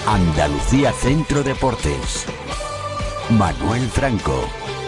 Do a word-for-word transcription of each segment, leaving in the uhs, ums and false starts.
Andalucía Centro Deportes. Manuel Franco.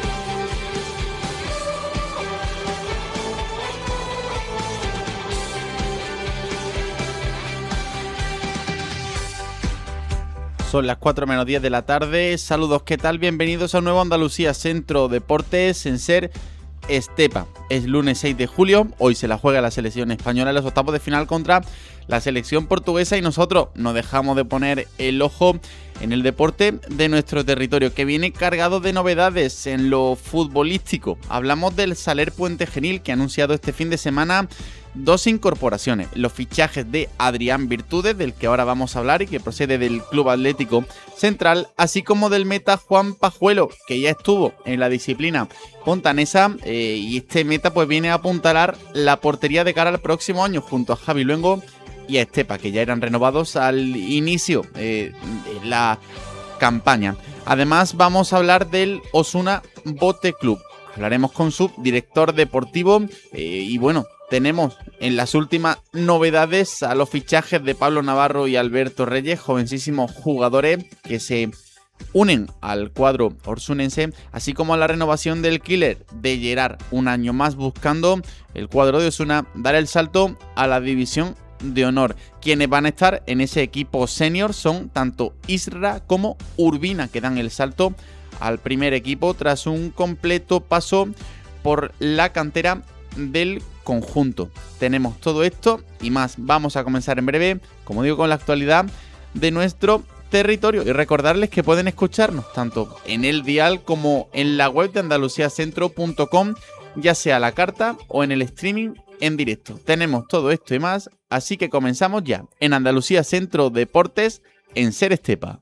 Son las cuatro menos diez de la tarde. Saludos, ¿qué tal? Bienvenidos a un nuevo Andalucía Centro Deportes en Ser Estepa. Es lunes seis de julio. Hoy se la juega la selección española en los octavos de final contra la selección portuguesa y nosotros no dejamos de poner el ojo en el deporte de nuestro territorio, que viene cargado de novedades en lo futbolístico. Hablamos del Saler Puente Genil, que ha anunciado este fin de semana dos incorporaciones: los fichajes de Adrián Virtudes, del que ahora vamos a hablar y que procede del Club Atlético Central, así como del meta Juan Pajuelo, que ya estuvo en la disciplina pontanesa, eh, y este meta pues viene a apuntalar la portería de cara al próximo año junto a Javi Luengo y a Estepa, que ya eran renovados al inicio eh, de la campaña. Además vamos a hablar del Osuna Bote Club. Hablaremos con su director deportivo eh, y bueno, tenemos en las últimas novedades a los fichajes de Pablo Navarro y Alberto Reyes, jovencísimos jugadores que se unen al cuadro orsunense, así como a la renovación del killer de Gerard, un año más buscando el cuadro de Osuna dar el salto a la división de honor. Quienes van a estar en ese equipo senior son tanto Isra como Urbina, que dan el salto al primer equipo tras un completo paso por la cantera del conjunto. Tenemos todo esto y más. Vamos a comenzar en breve, como digo, con la actualidad de nuestro territorio y recordarles que pueden escucharnos tanto en el dial como en la web de andalucía centro punto com, ya sea a la carta o en el streaming en directo. Tenemos todo esto y más, así que comenzamos ya en Andalucía Centro Deportes en Ser Estepa.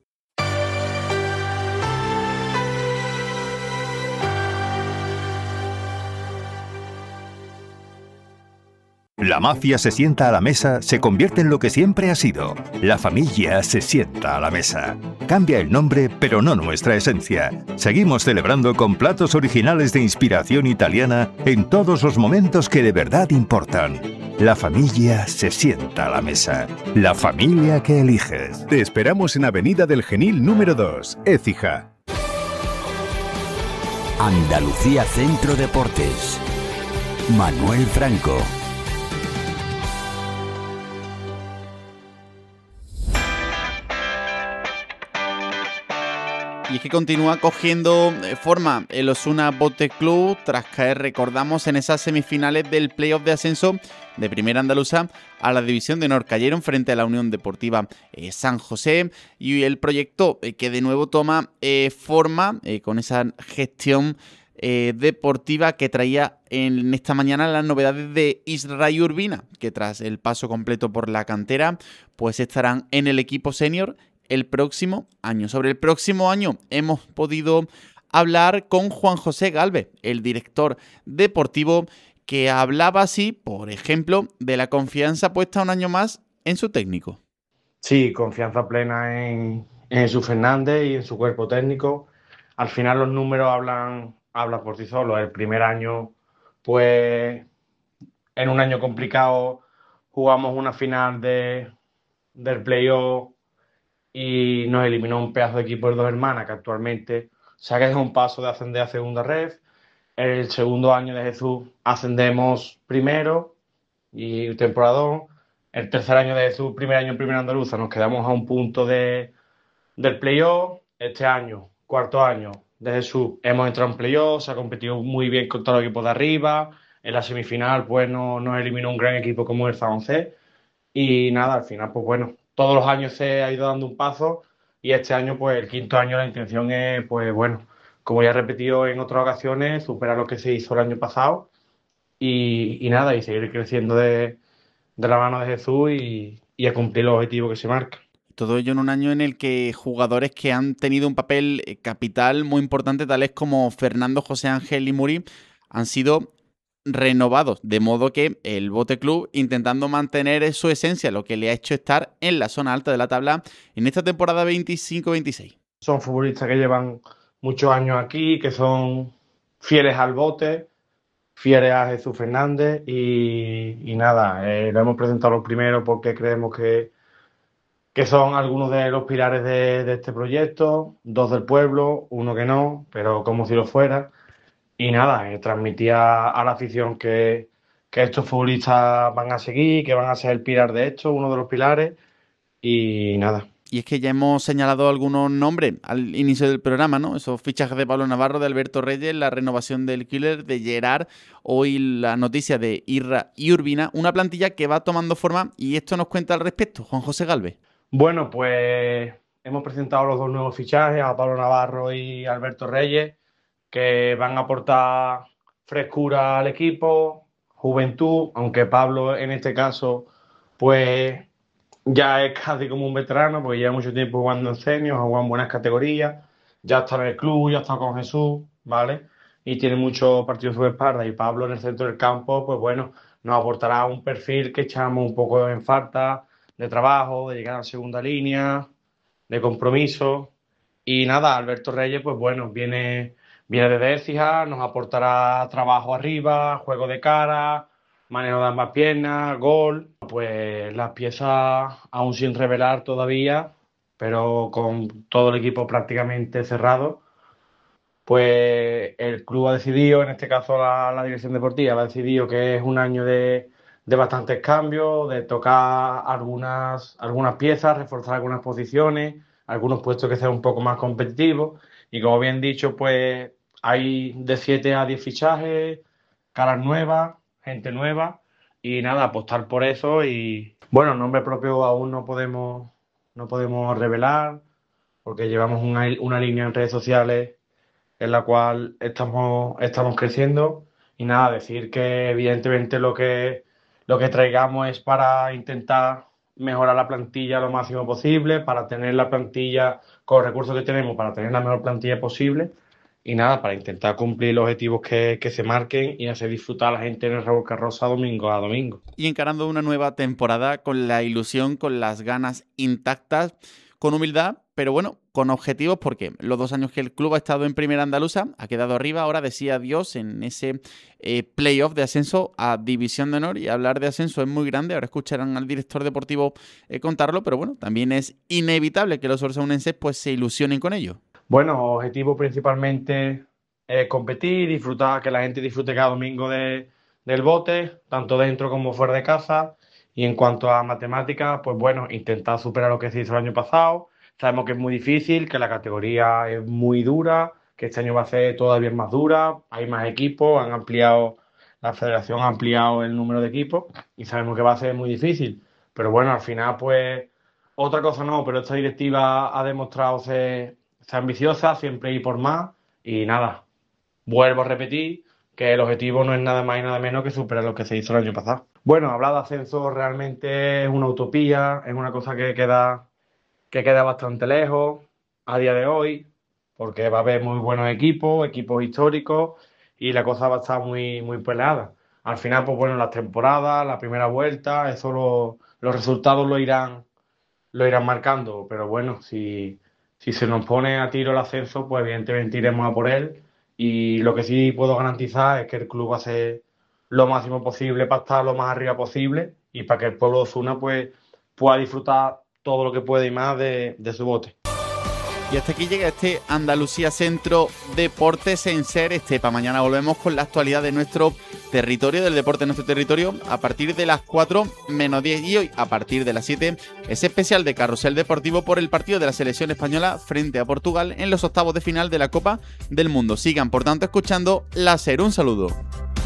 La mafia se sienta a la mesa, se convierte en lo que siempre ha sido. La familia se sienta a la mesa. Cambia el nombre, pero no nuestra esencia. Seguimos celebrando con platos originales de inspiración italiana en todos los momentos que de verdad importan. La familia se sienta a la mesa. La familia que eliges. Te esperamos en Avenida del Genil número dos, Écija. Andalucía Centro Deportes. Manuel Franco. Y es que continúa cogiendo forma el Osuna Bote Club tras caer, recordamos, en esas semifinales del playoff de ascenso de Primera Andaluza a la División de Honor. Cayeron frente a la Unión Deportiva eh, San José, y el proyecto eh, que de nuevo toma eh, forma eh, con esa gestión eh, deportiva que traía en esta mañana las novedades de Isra y Urbina, que tras el paso completo por la cantera pues estarán en el equipo senior el próximo año. Sobre el próximo año hemos podido hablar con Juan José Galvez, el director deportivo, que hablaba así, por ejemplo, de la confianza puesta un año más en su técnico. Sí, confianza plena en, en Jesús Fernández y en su cuerpo técnico. Al final los números hablan, hablan por sí solos. El primer año, pues, en un año complicado, jugamos una final de, del playoff y nos eliminó un pedazo de equipo de Dos Hermanas, que actualmente se ha quedado un paso de ascender a segunda red. El segundo año de Jesús ascendemos primero y temporadón. El tercer año de Jesús, primer año en Primera Andaluza, nos quedamos a un punto de, del playoff. Este año, cuarto año de Jesús, hemos entrado en playoff, se ha competido muy bien con todos los equipos de arriba. En la semifinal, pues no, nos eliminó un gran equipo como el San José. Y nada, al final, pues bueno, todos los años se ha ido dando un paso y este año, pues el quinto año, la intención es, pues bueno, como ya he repetido en otras ocasiones, superar lo que se hizo el año pasado y, y nada, y seguir creciendo de, de la mano de Jesús y, y a cumplir los objetivos que se marcan. Todo ello en un año en el que jugadores que han tenido un papel capital muy importante, tales como Fernando, José Ángel y Muri, han sido renovados, de modo que el Bote Club, intentando mantener su esencia, lo que le ha hecho estar en la zona alta de la tabla en esta temporada veinticinco veintiséis. Son futbolistas que llevan muchos años aquí, que son fieles al Bote, fieles a Jesús Fernández y, y nada, eh, lo hemos presentado los primeros porque creemos que que son algunos de los pilares de, de este proyecto, dos del pueblo, uno que no, pero como si lo fuera. Y nada, eh, transmitía a la afición que, que estos futbolistas van a seguir, que van a ser el pilar de esto, uno de los pilares, y nada. Y es que ya hemos señalado algunos nombres al inicio del programa, ¿no? Esos fichajes de Pablo Navarro, de Alberto Reyes, la renovación del Killer, de Gerard, hoy la noticia de Irra y Urbina, una plantilla que va tomando forma, y esto nos cuenta al respecto Juan José Galvez. Bueno, pues hemos presentado los dos nuevos fichajes, a Pablo Navarro y Alberto Reyes, que van a aportar frescura al equipo, juventud, aunque Pablo en este caso, pues ya es casi como un veterano, porque lleva mucho tiempo jugando en seniors, ha jugado en buenas categorías, ya está en el club, ya está con Jesús, ¿vale? Y tiene muchos partidos en su espalda, y Pablo en el centro del campo, pues bueno, nos aportará un perfil que echamos un poco en falta, de trabajo, de llegar a la segunda línea, de compromiso. Y nada, Alberto Reyes, pues bueno, viene, viene desde Écija, nos aportará trabajo arriba, juego de cara, manejo de ambas piernas, gol. Pues las piezas aún sin revelar todavía, pero con todo el equipo prácticamente cerrado, pues el club ha decidido, en este caso la, la dirección deportiva, ha decidido que es un año de, de bastantes cambios, de tocar algunas, algunas piezas, reforzar algunas posiciones, algunos puestos que sean un poco más competitivos. Y como bien dicho, pues hay de siete a diez fichajes, caras nuevas, gente nueva, y nada, apostar por eso. Y bueno, nombre propio aún no podemos, no podemos revelar, porque llevamos una, una línea en redes sociales en la cual estamos, estamos creciendo. Y nada, decir que evidentemente lo que, lo que traigamos es para intentar mejorar la plantilla lo máximo posible, para tener la plantilla con los recursos que tenemos, para tener la mejor plantilla posible. Y nada, para intentar cumplir los objetivos que, que se marquen y hacer disfrutar a la gente en el Revolcar Rosa domingo a domingo. Y encarando una nueva temporada con la ilusión, con las ganas intactas, con humildad, pero bueno, con objetivos, porque los dos años que el club ha estado en Primera Andaluza, ha quedado arriba, ahora decía adiós en ese eh, playoff de ascenso a División de Honor, y hablar de ascenso es muy grande, ahora escucharán al director deportivo eh, contarlo, pero bueno, también es inevitable que los orsaunenses pues se ilusionen con ello. Bueno, objetivo principalmente es competir, disfrutar, que la gente disfrute cada domingo de, del bote, tanto dentro como fuera de casa. Y en cuanto a matemáticas, pues bueno, intentar superar lo que se hizo el año pasado. Sabemos que es muy difícil, que la categoría es muy dura, que este año va a ser todavía más dura, hay más equipos, han ampliado, la federación ha ampliado el número de equipos y sabemos que va a ser muy difícil. Pero bueno, al final, pues, otra cosa no, pero esta directiva ha demostrado ser, ser ambiciosa, siempre ir por más. Y nada, vuelvo a repetir que el objetivo no es nada más y nada menos que superar lo que se hizo el año pasado. Bueno, hablar de ascenso realmente es una utopía, es una cosa que queda, que queda bastante lejos a día de hoy, porque va a haber muy buenos equipos, equipos históricos, y la cosa va a estar muy, muy peleada. Al final, pues bueno, las temporadas, la primera vuelta, eso lo, los resultados lo irán, lo irán marcando, pero bueno, si, si se nos pone a tiro el ascenso, pues evidentemente iremos a por él, y lo que sí puedo garantizar es que el club va a ser lo máximo posible para estar lo más arriba posible y para que el pueblo de Osuna pues pueda disfrutar todo lo que puede y más de, de su bote. Y hasta aquí llega este Andalucía Centro Deportes en Ser Estepa. Mañana volvemos con la actualidad de nuestro territorio, del deporte en nuestro territorio, a partir de las cuatro menos diez. Y hoy, a partir de las siete, es especial de Carrusel Deportivo por el partido de la selección española frente a Portugal en los octavos de final de la Copa del Mundo. Sigan, por tanto, escuchando la Ser. Un saludo.